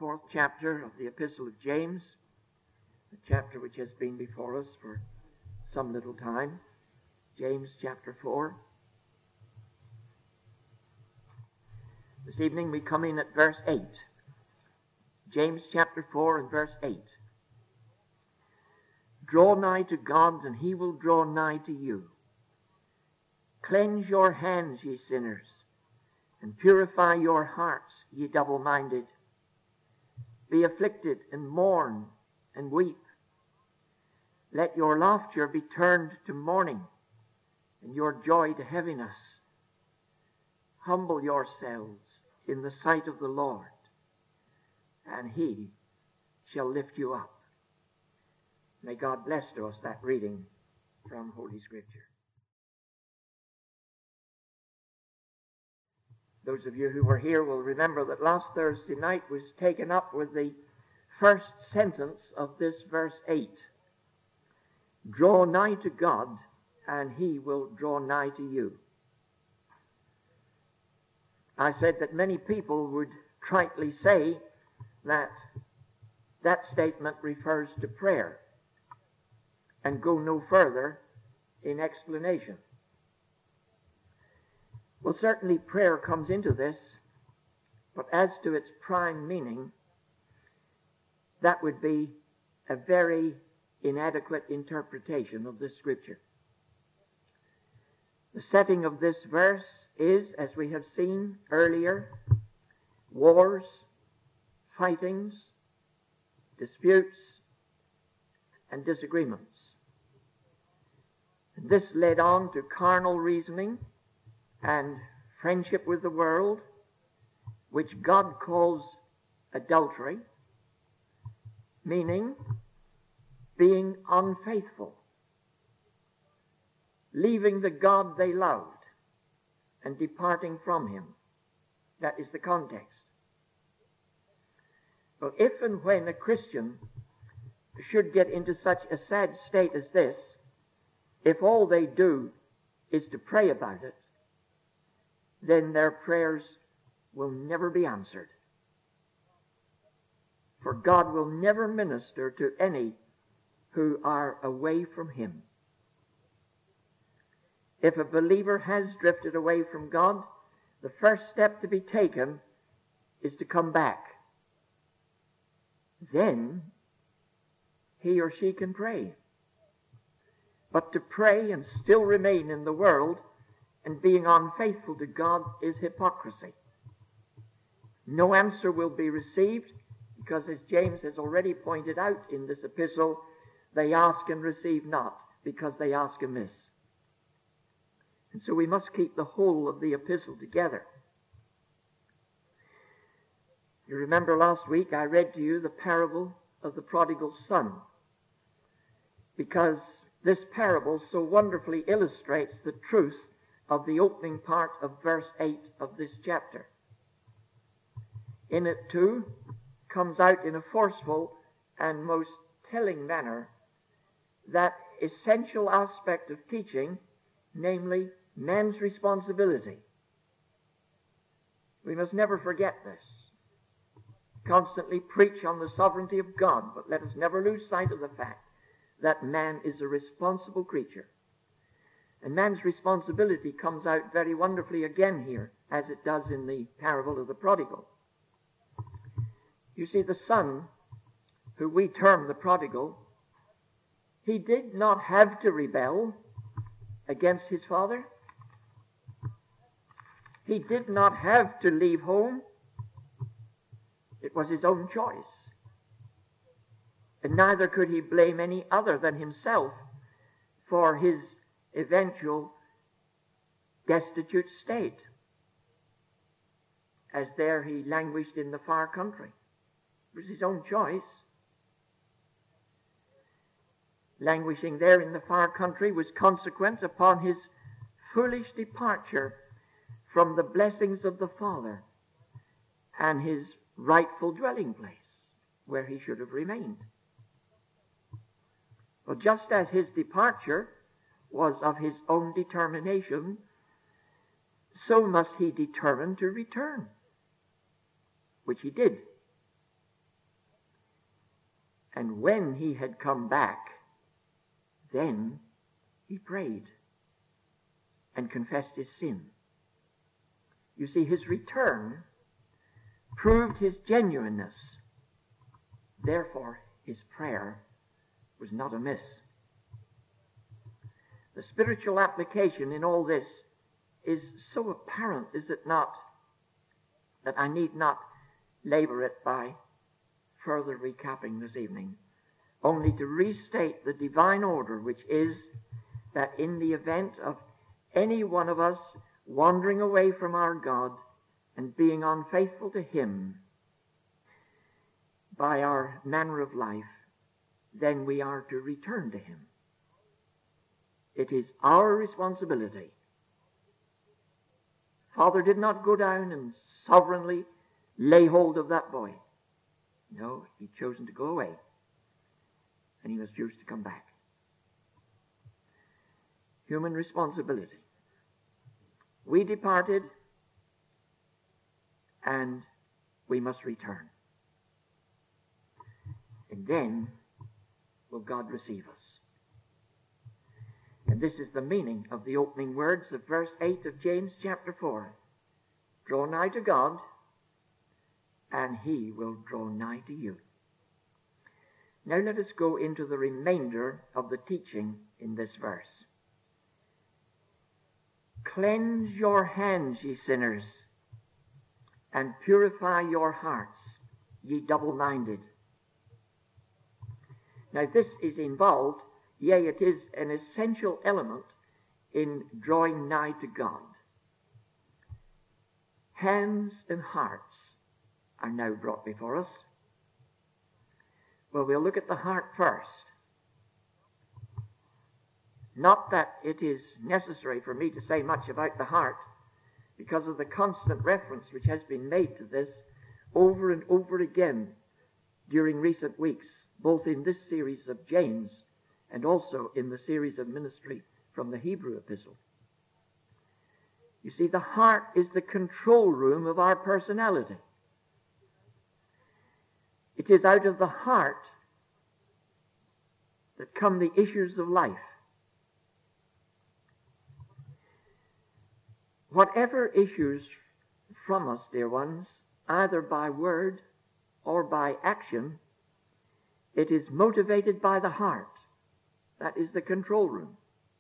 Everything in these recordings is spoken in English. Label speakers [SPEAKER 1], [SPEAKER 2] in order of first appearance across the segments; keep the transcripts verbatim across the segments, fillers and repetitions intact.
[SPEAKER 1] fourth chapter of the Epistle of James, a chapter which has been before us for some little time. James chapter four. This evening we come in at verse eight. James chapter four and verse eight. Draw nigh to God, and he will draw nigh to you. Cleanse your hands, ye sinners, and purify your hearts, ye double-minded. Be afflicted, and mourn, and weep. Let your laughter be turned to mourning, and your joy to heaviness. Humble yourselves in the sight of the Lord, and he shall lift you up. May God bless to us that reading from Holy Scripture. Those of you who were here will remember that last Thursday night was taken up with the first sentence of this verse eight. Draw nigh to God, and he will draw nigh to you. I said that many people would tritely say that that statement refers to prayer and go no further in explanation. Well, certainly prayer comes into this, but as to its prime meaning, that would be a very inadequate interpretation of this scripture. The setting of this verse is, as we have seen earlier, wars, fightings, disputes, and disagreements. And this led on to carnal reasoning and friendship with the world, which God calls adultery, meaning being unfaithful, leaving the God they loved and departing from him. That is the context. Well, if and when a Christian should get into such a sad state as this, if all they do is to pray about it, then their prayers will never be answered. For God will never minister to any who are away from him. If a believer has drifted away from God, the first step to be taken is to come back. Then he or she can pray. But to pray and still remain in the world and being unfaithful to God is hypocrisy. No answer will be received because, as James has already pointed out in this epistle, they ask and receive not because they ask amiss. And so we must keep the whole of the epistle together. You remember last week I read to you the parable of the prodigal son, because this parable so wonderfully illustrates the truth of the opening part of verse eight of this chapter. In it, too, comes out in a forceful and most telling manner that essential aspect of teaching, namely man's responsibility. We must never forget this. Constantly preach on the sovereignty of God, but let us never lose sight of the fact that man is a responsible creature. And man's responsibility comes out very wonderfully again here, as it does in the parable of the prodigal. You see, the son, who we term the prodigal, he did not have to rebel against his father. He did not have to leave home. It was his own choice. And neither could he blame any other than himself for his eventual destitute state, as there he languished in the far country. It was his own choice. Languishing there in the far country was consequent upon his foolish departure from the blessings of the Father and his rightful dwelling place, where he should have remained. Well, just as his departure was of his own determination, so must he determine to return, which he did. And when he had come back, then he prayed and confessed his sin. You see, his return proved his genuineness. Therefore, his prayer was not amiss. The spiritual application in all this is so apparent, is it not, that I need not labor it by further recapping this evening, only to restate the divine order, which is that in the event of any one of us wandering away from our God and being unfaithful to him by our manner of life, then we are to return to him. It is our responsibility. Father did not go down and sovereignly lay hold of that boy. No, he'd chosen to go away, and he must choose to come back. Human responsibility. We departed, and we must return. And then will God receive us. And this is the meaning of the opening words of verse eight of James chapter four. Draw nigh to God, and he will draw nigh to you. Now let us go into the remainder of the teaching in this verse. Cleanse your hands, ye sinners, and purify your hearts, ye double-minded. Now this is involved, yea, it is an essential element in drawing nigh to God. Hands and hearts are now brought before us. Well, we'll look at the heart first. Not that it is necessary for me to say much about the heart, because of the constant reference which has been made to this over and over again during recent weeks, both in this series of James and also in the series of ministry from the Hebrew epistle. You see, the heart is the control room of our personality. It is out of the heart that come the issues of life. Whatever issues from us, dear ones, either by word or by action, it is motivated by the heart. That is the control room.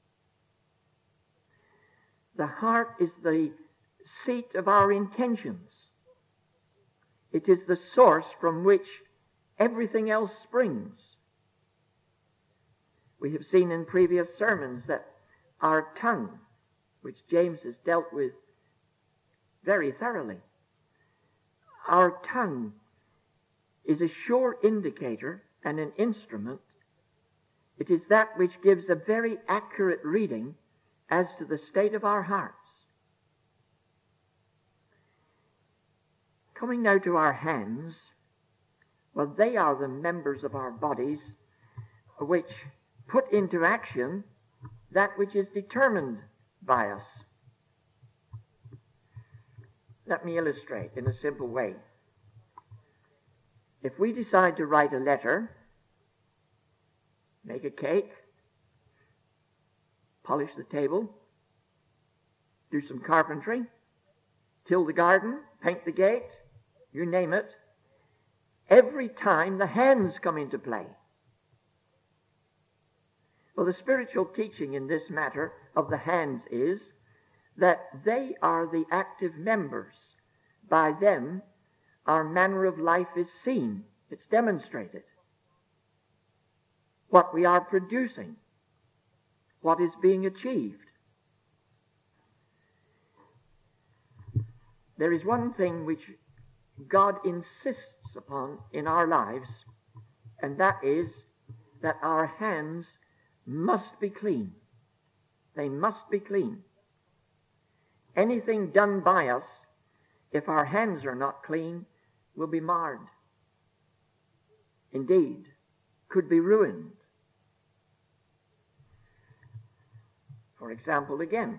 [SPEAKER 1] The heart is the seat of our intentions. It is the source from which everything else springs. We have seen in previous sermons that our tongue, which James has dealt with very thoroughly, our tongue is a sure indicator and an instrument. It is that which gives a very accurate reading as to the state of our hearts. Coming now to our hands, well, they are the members of our bodies which put into action that which is determined by us. Let me illustrate in a simple way. If we decide to write a letter, make a cake, polish the table, do some carpentry, till the garden, paint the gate, you name it, every time the hands come into play. Well, the spiritual teaching in this matter of the hands is that they are the active members. By them, our manner of life is seen. It's demonstrated. What we are producing, what is being achieved. There is one thing which God insists upon in our lives, and that is that our hands must be clean. They must be clean. Anything done by us, if our hands are not clean, will be marred. Indeed, could be ruined. For example, again,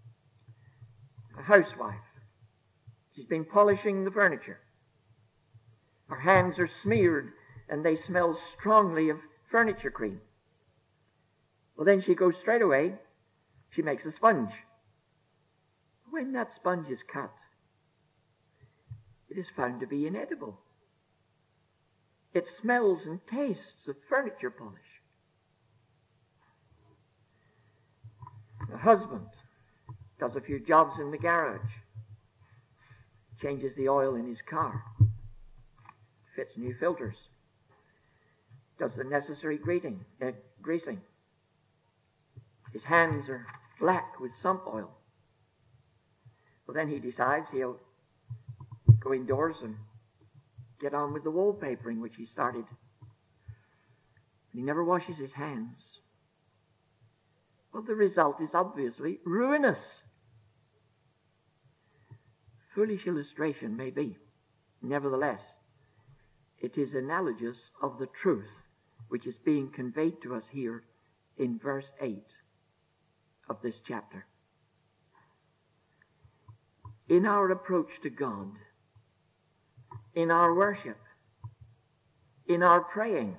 [SPEAKER 1] a housewife. She's been polishing the furniture. Her hands are smeared and they smell strongly of furniture cream. Well, then she goes straight away, she makes a sponge. When that sponge is cut, it is found to be inedible. It smells and tastes of furniture polish. The husband does a few jobs in the garage, changes the oil in his car, fits new filters, does the necessary greeting, uh, greasing. His hands are black with sump oil. Well, then he decides he'll go indoors and get on with the wallpapering, which he started. And he never washes his hands. Well, the result is obviously ruinous. Foolish illustration may be. Nevertheless, it is analogous of the truth which is being conveyed to us here in verse eight of this chapter. In our approach to God, in our worship, in our praying,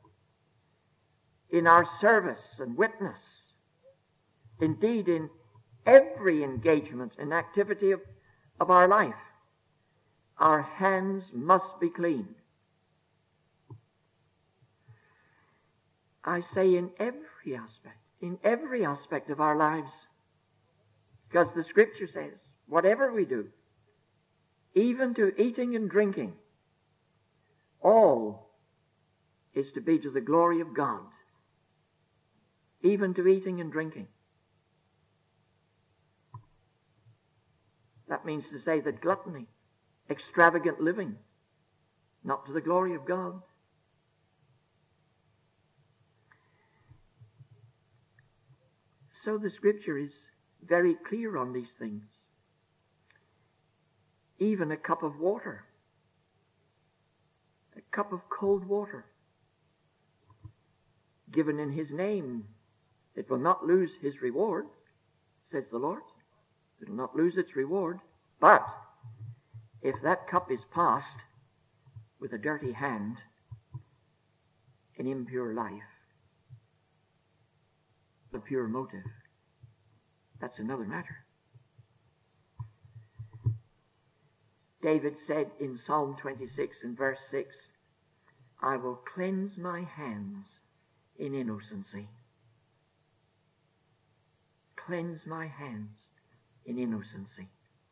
[SPEAKER 1] in our service and witness, indeed in every engagement and activity of, of our life, our hands must be clean. I say in every aspect, in every aspect of our lives, because the Scripture says, whatever we do, even to eating and drinking, all is to be to the glory of God. Even to eating and drinking. That means to say that gluttony, extravagant living, not to the glory of God. So the Scripture is very clear on these things. Even a cup of water, a cup of cold water, given in His name, it will not lose His reward, says the Lord. It will not lose its reward. But if that cup is passed with a dirty hand, an impure life, a pure motive, that's another matter. David said in Psalm twenty-six and verse six, I will cleanse my hands in innocency. Cleanse my hands in innocency.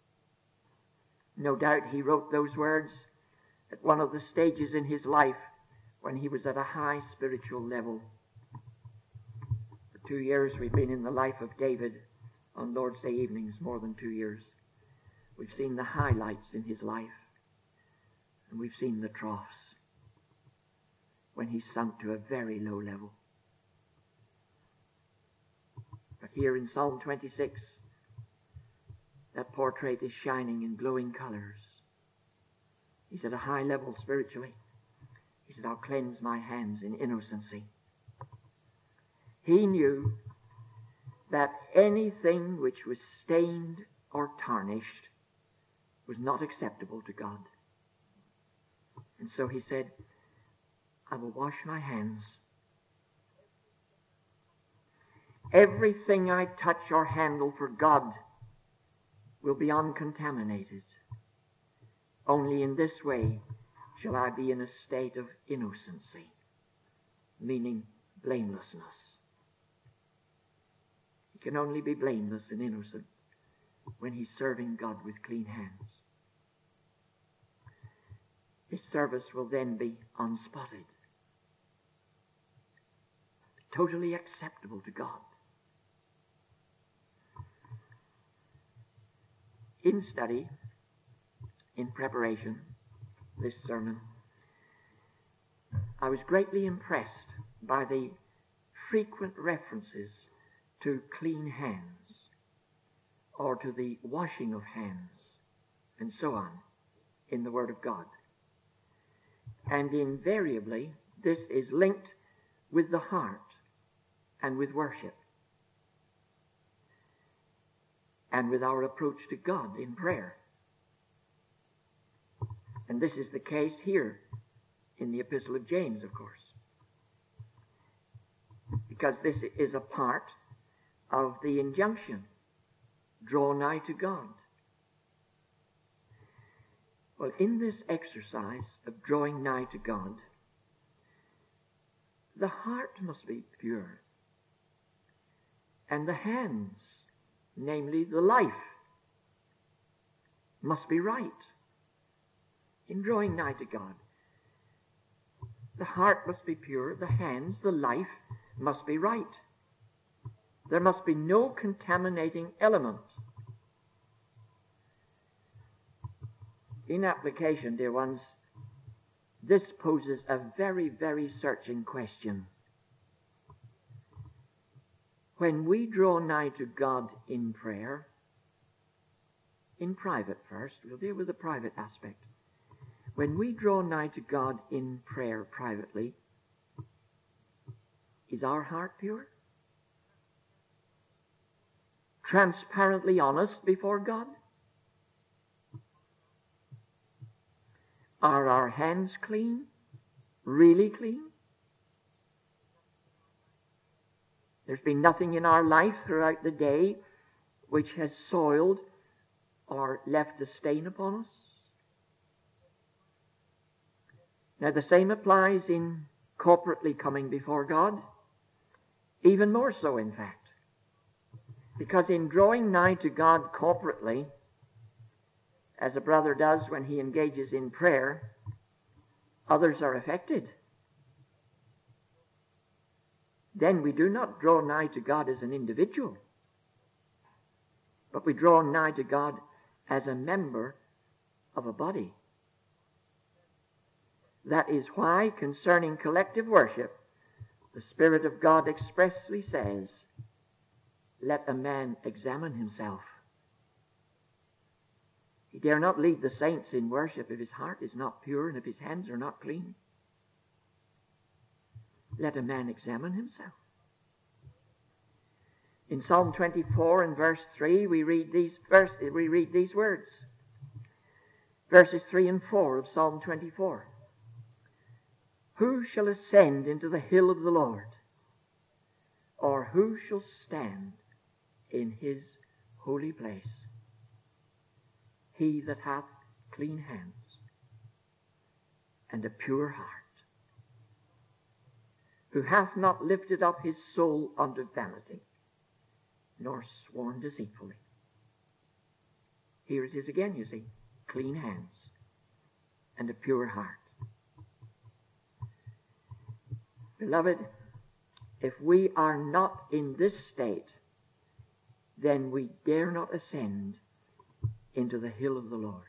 [SPEAKER 1] No doubt he wrote those words at one of the stages in his life when he was at a high spiritual level. For two years we've been in the life of David on Lord's Day evenings, more than two years. We've seen the highlights in his life, and we've seen the troughs when he sunk to a very low level. But here in Psalm twenty-six, that portrait is shining in glowing colors. He's at a high level spiritually. He said, I'll cleanse my hands in innocency. He knew that anything which was stained or tarnished was not acceptable to God. And so he said, I will wash my hands. Everything I touch or handle for God will be uncontaminated. Only in this way shall I be in a state of innocency, meaning blamelessness. He can only be blameless and innocent when he's serving God with clean hands. His service will then be unspotted, totally acceptable to God. In study, in preparation, this sermon, I was greatly impressed by the frequent references to clean hands, or to the washing of hands, and so on, in the Word of God. And invariably, this is linked with the heart and with worship, and with our approach to God in prayer. And this is the case here in the Epistle of James, of course. Because this is a part of the injunction. Draw nigh to God. Well, in this exercise of drawing nigh to God, the heart must be pure. And the hands, namely the life, must be right in drawing nigh to God. The heart must be pure, the hands, the life must be right. There must be no contaminating element. In application, dear ones, this poses a very, very searching question. When we draw nigh to God in prayer, in private first, we'll deal with the private aspect. When we draw nigh to God in prayer privately, is our heart pure? Transparently honest before God? Are our hands clean? Really clean? There's been nothing in our life throughout the day which has soiled or left a stain upon us? Now the same applies in corporately coming before God, even more so in fact. Because in drawing nigh to God corporately, as a brother does when he engages in prayer, others are affected. Then we do not draw nigh to God as an individual, but we draw nigh to God as a member of a body. That is why, concerning collective worship, the Spirit of God expressly says, let a man examine himself. He dare not lead the saints in worship if his heart is not pure and if his hands are not clean. Let a man examine himself. In Psalm twenty-four and verse three, we read these verse, we read these words. Verses three and four of Psalm twenty-four. Who shall ascend into the hill of the Lord? Or who shall stand in his holy place? He that hath clean hands and a pure heart, who hath not lifted up his soul unto vanity, nor sworn deceitfully. Here it is again, you see, clean hands and a pure heart. Beloved, if we are not in this state, then we dare not ascend into the hill of the Lord.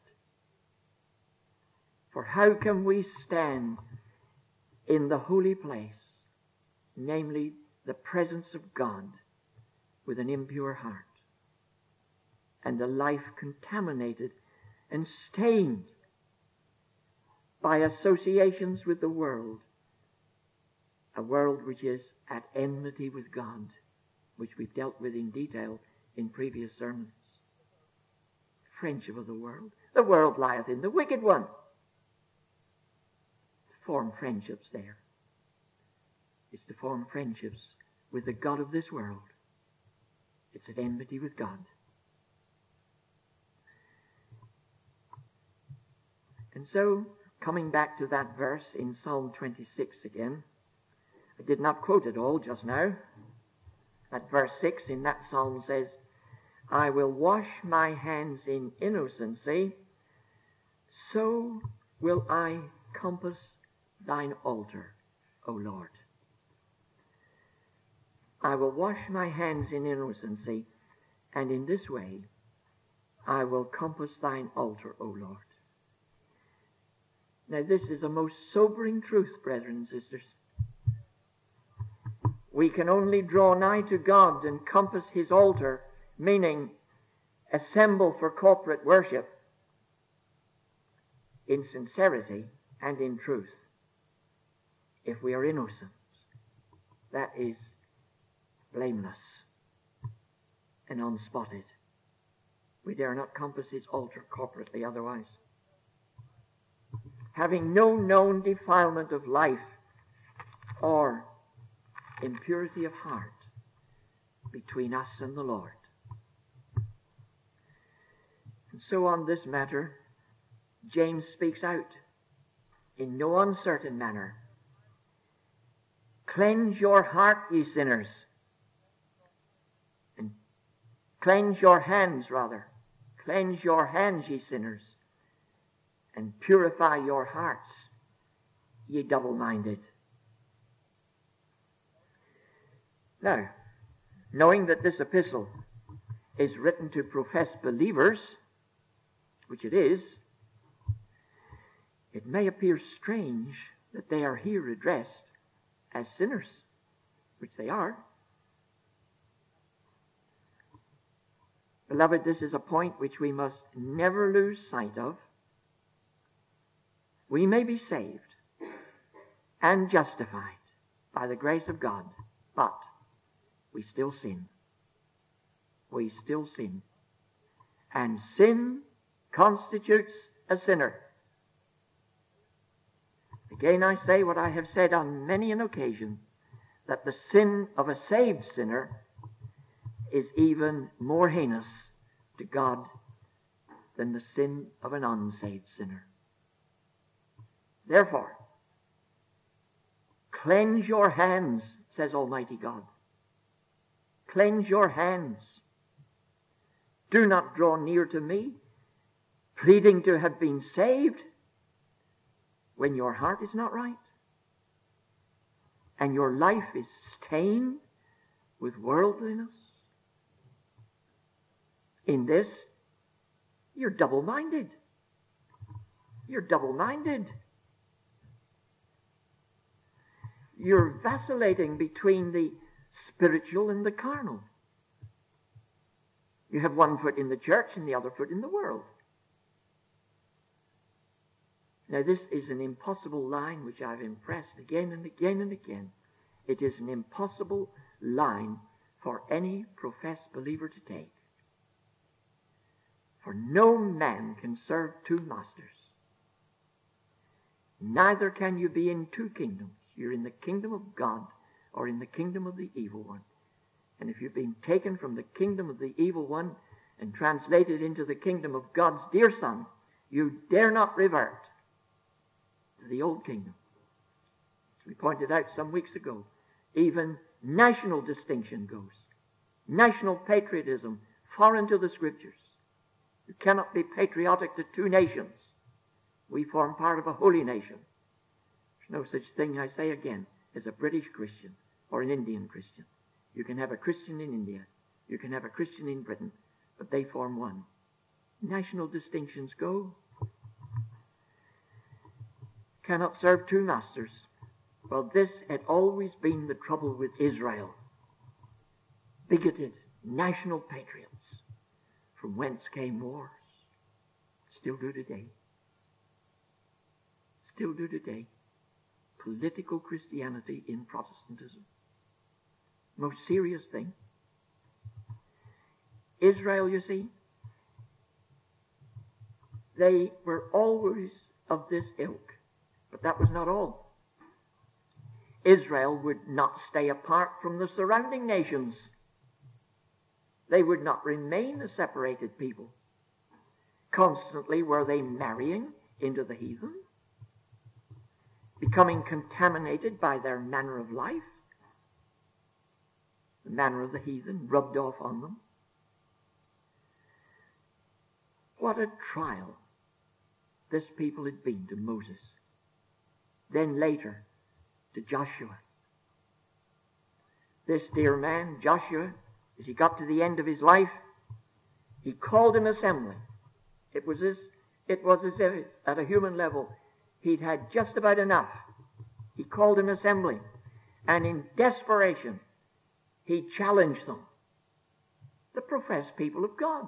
[SPEAKER 1] For how can we stand in the holy place, namely the presence of God, with an impure heart and a life contaminated and stained by associations with the world, a world which is at enmity with God, which we've dealt with in detail in previous sermons? Friendship of the world. The world lieth in the wicked one. To form friendships there is to form friendships with the God of this world. It's at enmity with God. And so, coming back to that verse in Psalm twenty-six again, I did not quote it all just now. That verse six in that psalm says, I will wash my hands in innocency, so will I compass thine altar, O Lord. I will wash my hands in innocency, and in this way I will compass thine altar, O Lord. Now this is a most sobering truth, brethren and sisters. We can only draw nigh to God and compass his altar, meaning assemble for corporate worship, in sincerity and in truth, if we are innocent. That is blameless and unspotted. We dare not compass his altar corporately otherwise. having no known defilement of life or impurity of heart between us and the Lord. And so on this matter, James speaks out in no uncertain manner. Cleanse your heart, ye sinners, and cleanse your hands, rather. Cleanse your hands, ye sinners, and purify your hearts, ye double-minded. Now, knowing that this epistle is written to professed believers, which it is, it may appear strange that they are here addressed as sinners, which they are. Beloved, this is a point which we must never lose sight of. We may be saved and justified by the grace of God, but we still sin. We still sin. And sin constitutes a sinner. Again, I say what I have said on many an occasion, that the sin of a saved sinner is even more heinous to God than the sin of an unsaved sinner. Therefore, cleanse your hands, says Almighty God. Cleanse your hands. Do not draw near to me, pleading to have been saved, when your heart is not right, and your life is stained with worldliness. In this, you're double-minded. You're double-minded. You're vacillating between the spiritual and the carnal. You have one foot in the church and the other foot in the world. Now, this is an impossible line which I've impressed again and again and again. It is an impossible line for any professed believer to take. For no man can serve two masters. Neither can you be in two kingdoms. You're in the kingdom of God or in the kingdom of the evil one. And if you've been taken from the kingdom of the evil one and translated into the kingdom of God's dear Son, you dare not revert to the old kingdom. As we pointed out some weeks ago, even national distinction goes. National patriotism foreign to the Scriptures. You cannot be patriotic to two nations. We form part of a holy nation. There's no such thing, I say again, as a British Christian or an Indian Christian. You can have a Christian in India. You can have a Christian in Britain, but they form one. National distinctions go. Cannot serve two masters. Well, this had always been the trouble with Israel. Bigoted national patriots, from whence came wars. Still do today. Still do today. Political Christianity in Protestantism. Most serious thing. Israel, you see, they were always of this ilk. But that was not all. Israel would not stay apart from the surrounding nations. They would not remain a separated people. Constantly were they marrying into the heathen, becoming contaminated by their manner of life. The manner of the heathen rubbed off on them. What a trial this people had been to Moses. Then later to Joshua. This dear man, Joshua, as he got to the end of his life, he called an assembly. It was as, it was as if, at a human level, he'd had just about enough. He called an assembly, and in desperation, he challenged them, the professed people of God.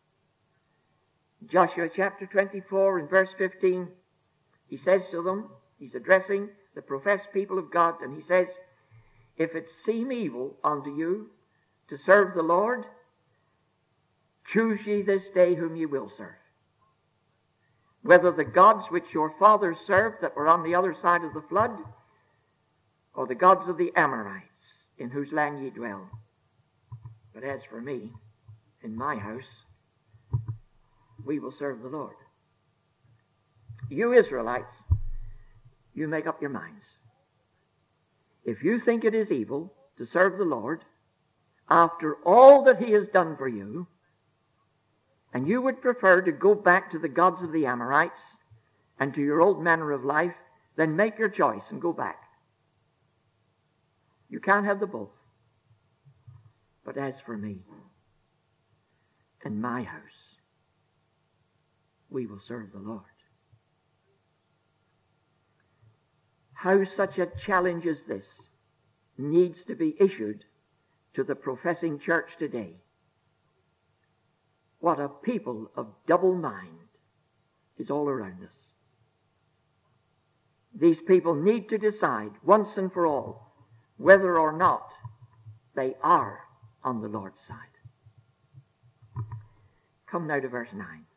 [SPEAKER 1] Joshua chapter twenty-four and verse fifteen, he says to them, he's addressing the professed people of God, and he says, if it seem evil unto you to serve the Lord, choose ye this day whom ye will serve. whether the gods which your fathers served that were on the other side of the flood, or the gods of the Amorites, in whose land ye dwell. But as for me, in my house, we will serve the Lord. You Israelites, you make up your minds. If you think it is evil to serve the Lord, after all that he has done for you, and you would prefer to go back to the gods of the Amorites and to your old manner of life, then make your choice and go back. You can't have the both. But as for me and my house, we will serve the Lord. How such a challenge as this needs to be issued to the professing church today. What a people of double mind is all around us. These people need to decide once and for all whether or not they are on the Lord's side. Come now to verse nine.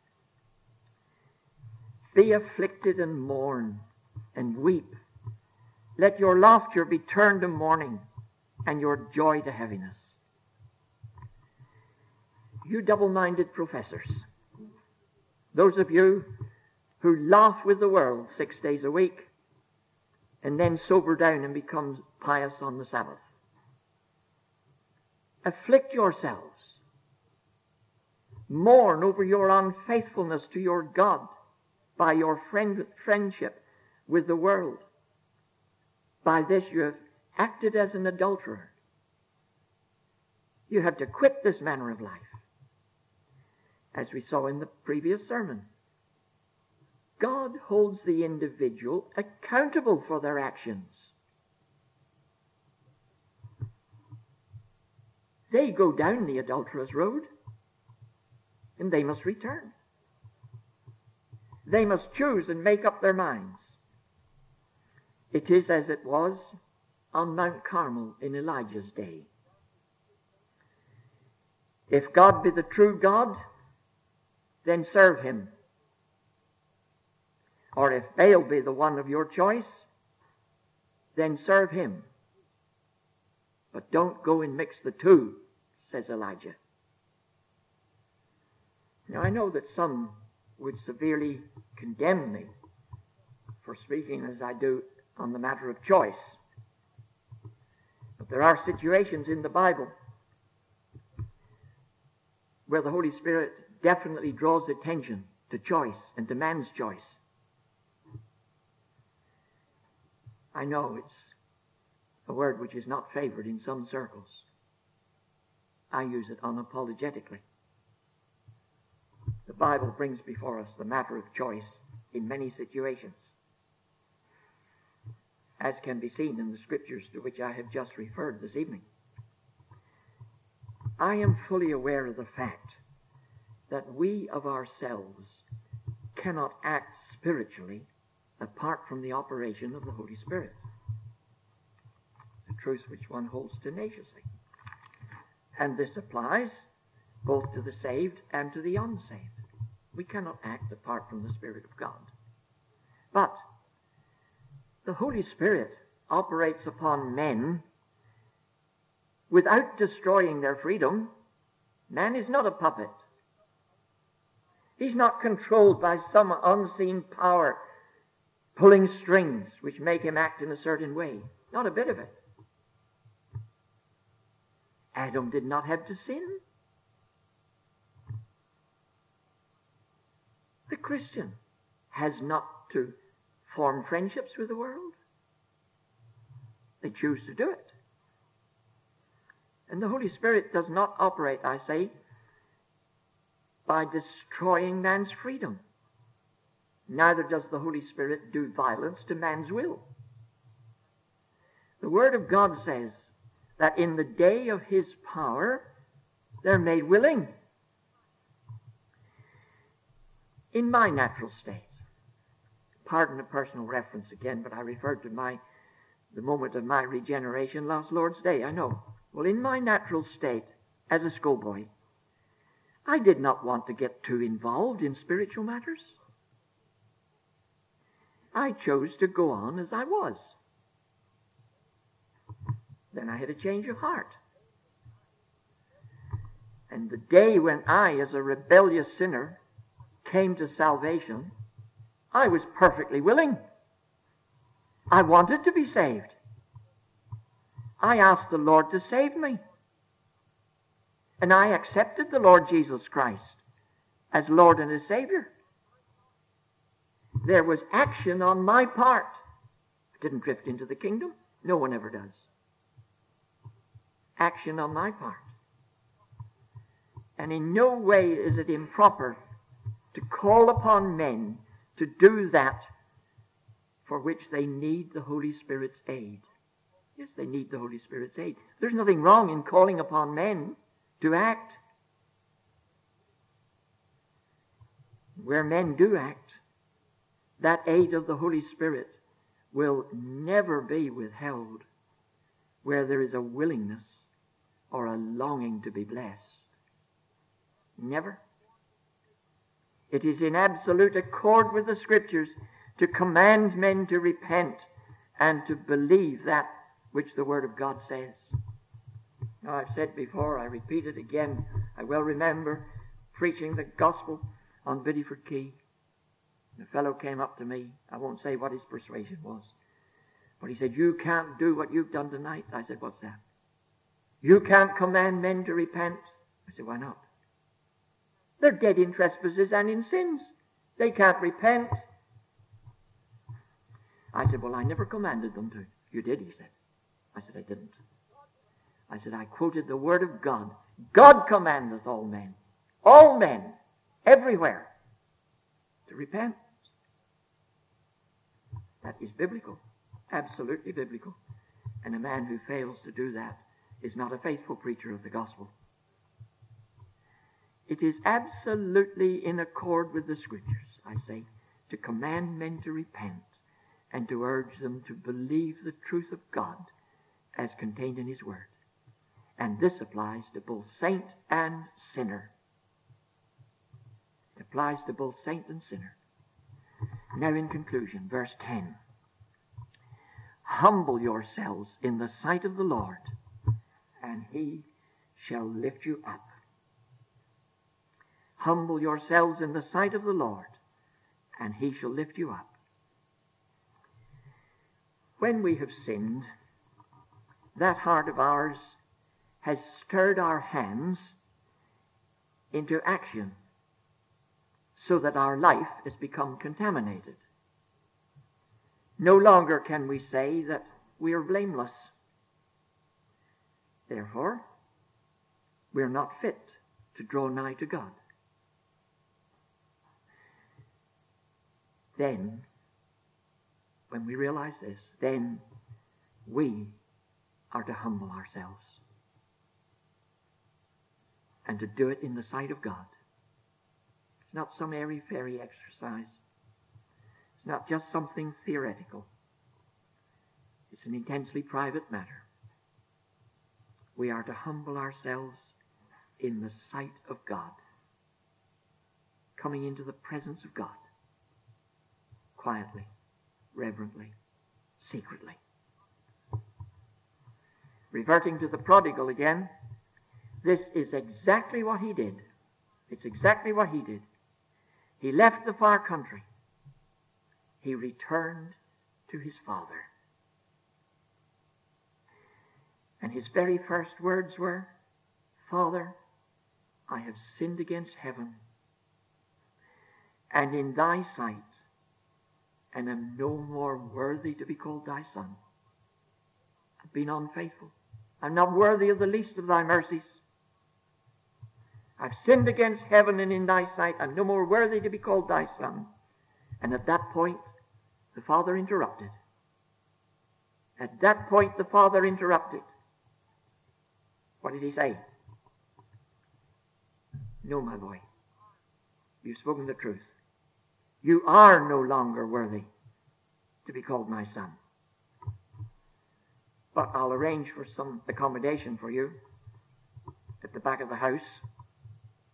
[SPEAKER 1] Be afflicted and mourn and weep. Let your laughter be turned to mourning and your joy to heaviness. You double-minded professors, those of you who laugh with the world six days a week and then sober down and become pious on the Sabbath. Afflict yourselves. Mourn over your unfaithfulness to your God by your friend, friendship with the world. By this you have acted as an adulterer. You have to quit this manner of life. As we saw in the previous sermon, God holds the individual accountable for their actions. They go down the adulterous road, and they must return. They must choose and make up their minds. It is as it was on Mount Carmel in Elijah's day. If God be the true God, then serve him. Or if Baal be the one of your choice, then serve him. But don't go and mix the two, says Elijah. Now I know that some would severely condemn me for speaking as I do on the matter of choice. But there are situations in the Bible where the Holy Spirit definitely draws attention to choice and to man's choice. I know it's a word which is not favored in some circles. I use it unapologetically. The Bible brings before us the matter of choice in many situations, as can be seen in the scriptures to which I have just referred this evening. I am fully aware of the fact that we of ourselves cannot act spiritually apart from the operation of the Holy Spirit. A truth which one holds tenaciously. And this applies both to the saved and to the unsaved. We cannot act apart from the Spirit of God. But the Holy Spirit operates upon men without destroying their freedom. Man is not a puppet. He's not controlled by some unseen power pulling strings which make him act in a certain way. Not a bit of it. Adam did not have to sin. The Christian has not to form friendships with the world. They choose to do it. And the Holy Spirit does not operate, I say, by destroying man's freedom. Neither does the Holy Spirit do violence to man's will. The Word of God says that in the day of His power, they're made willing. In my natural state, pardon a personal reference again, but I referred to my the moment of my regeneration last Lord's Day, I know. Well, in my natural state, as a schoolboy, I did not want to get too involved in spiritual matters. I chose to go on as I was. Then I had a change of heart. And the day when I, as a rebellious sinner, came to salvation, I was perfectly willing. I wanted to be saved. I asked the Lord to save me. And I accepted the Lord Jesus Christ as Lord and as Savior. There was action on my part. I didn't drift into the kingdom. No one ever does. Action on my part. And in no way is it improper to call upon men to do that for which they need the Holy Spirit's aid. Yes, they need the Holy Spirit's aid. There's nothing wrong in calling upon men to act. Where men do act, that aid of the Holy Spirit will never be withheld where there is a willingness or a longing to be blessed. Never. It is in absolute accord with the Scriptures to command men to repent and to believe that which the Word of God says. Now, I've said before, I repeat it again, I well remember preaching the gospel on Bideford Quay. A fellow came up to me. I won't say what his persuasion was, but he said, "You can't do what you've done tonight." I said, "What's that?" "You can't command men to repent." I said, "Why not?" "They're dead in trespasses and in sins. They can't repent." I said, "Well, I never commanded them to." "You did," he said. I said, "I didn't." I said, "I quoted the Word of God. God commandeth all men, all men, everywhere, to repent." That is biblical, absolutely biblical. And a man who fails to do that is not a faithful preacher of the gospel. It is absolutely in accord with the Scriptures, I say, to command men to repent and to urge them to believe the truth of God as contained in His Word. And this applies to both saint and sinner. It applies to both saint and sinner. Now in conclusion, verse ten. Humble yourselves in the sight of the Lord, and He shall lift you up. Humble yourselves in the sight of the Lord, and He shall lift you up. When we have sinned, that heart of ours has stirred our hands into action so that our life has become contaminated. No longer can we say that we are blameless. Therefore, we are not fit to draw nigh to God. Then, when we realize this, then we are to humble ourselves and to do it in the sight of God. It's not some airy-fairy exercise. It's not just something theoretical. It's an intensely private matter. We are to humble ourselves in the sight of God, coming into the presence of God, quietly, reverently, secretly. Reverting to the prodigal again, this is exactly what he did. It's exactly what he did. He left the far country. He returned to his father. And his very first words were, "Father, I have sinned against heaven and in thy sight, and am no more worthy to be called thy son. I've been unfaithful. I'm not worthy of the least of thy mercies. I've sinned against heaven and in thy sight. I'm no more worthy to be called thy son." And at that point, the father interrupted. At that point, the father interrupted. What did he say? "No, my boy. You've spoken the truth. You are no longer worthy to be called my son. But I'll arrange for some accommodation for you at the back of the house,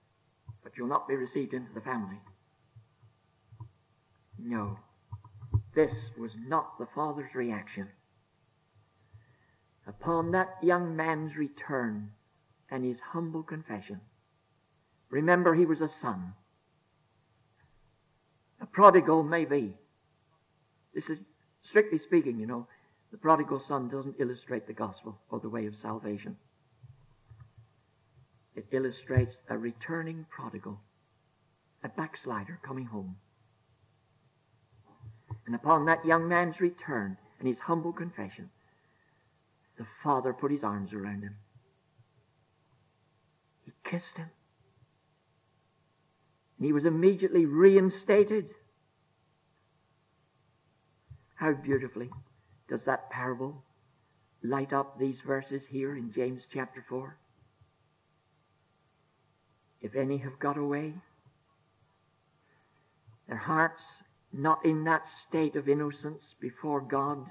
[SPEAKER 1] but you'll not be received into the family." No. This was not the father's reaction. Upon that young man's return and his humble confession, remember, he was a son. A prodigal may be. This is, strictly speaking, you know, the prodigal son doesn't illustrate the gospel or the way of salvation. It illustrates a returning prodigal, a backslider coming home. And upon that young man's return and his humble confession, the father put his arms around him. He kissed him. And he was immediately reinstated. How beautifully does that parable light up these verses here in James chapter four? If any have got away, their hearts not in that state of innocence before God,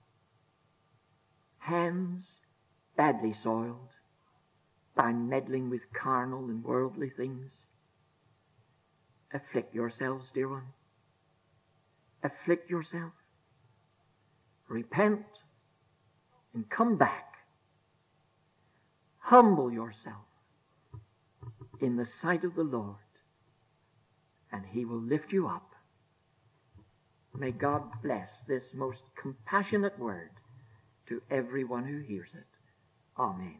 [SPEAKER 1] hands badly soiled by meddling with carnal and worldly things, afflict yourselves, dear one. Afflict yourself. Repent and come back. Humble yourself in the sight of the Lord, and He will lift you up. May God bless this most compassionate word to everyone who hears it. Amen.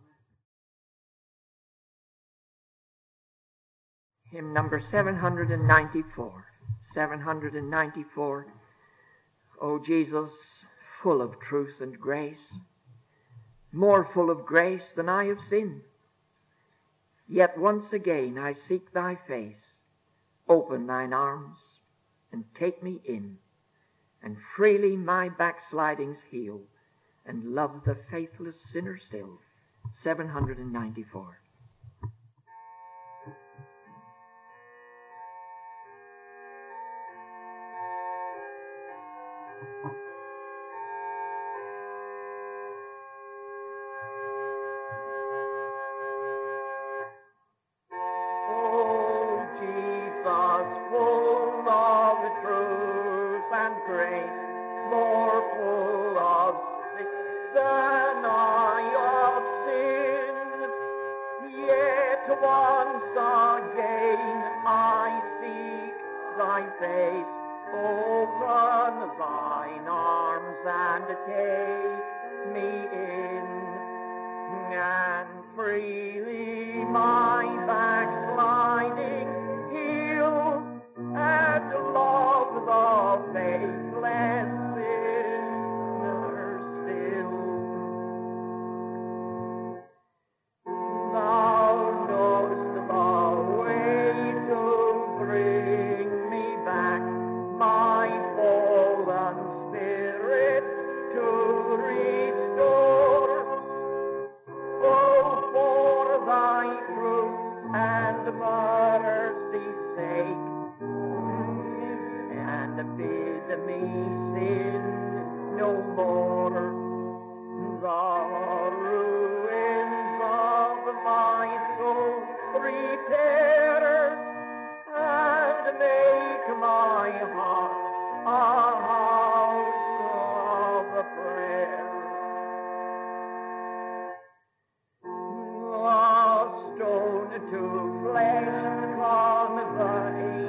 [SPEAKER 1] Hymn number seven hundred ninety-four. seven hundred ninety-four. O Jesus, full of truth and grace, more full of grace than I have sinned. Yet once again I seek thy face. Open thine arms and take me in, and freely my backslidings heal, and love the faithless sinner still. seven hundred ninety-four.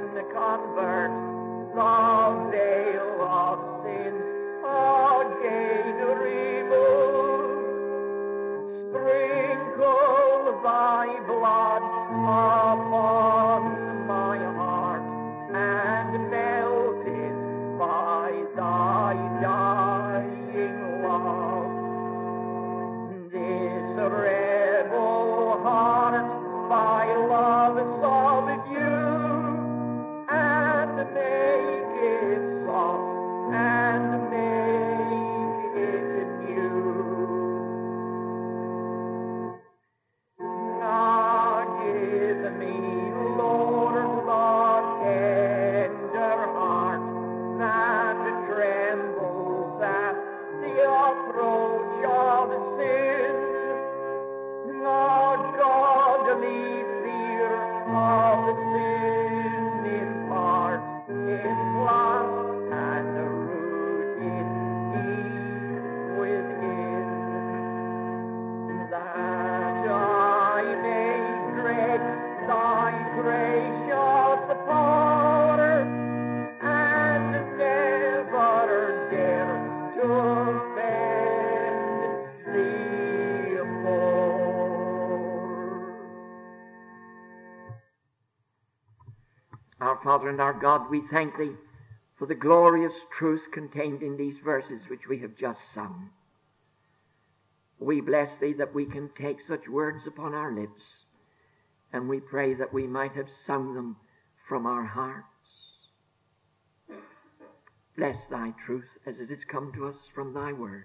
[SPEAKER 2] Convert the veil of sin again.
[SPEAKER 1] Father and our God, we thank Thee for the glorious truth contained in these verses which we have just sung. We bless Thee that we can take such words upon our lips, and we pray that we might have sung them from our hearts. Bless Thy truth as it has come to us from Thy word.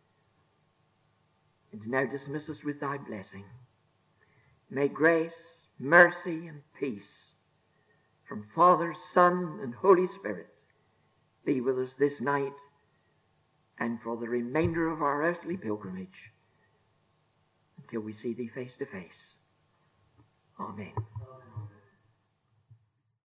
[SPEAKER 1] And now dismiss us with Thy blessing. May grace, mercy, and peace from Father, Son, and Holy Spirit be with us this night and for the remainder of our earthly pilgrimage until we see Thee face to face. Amen.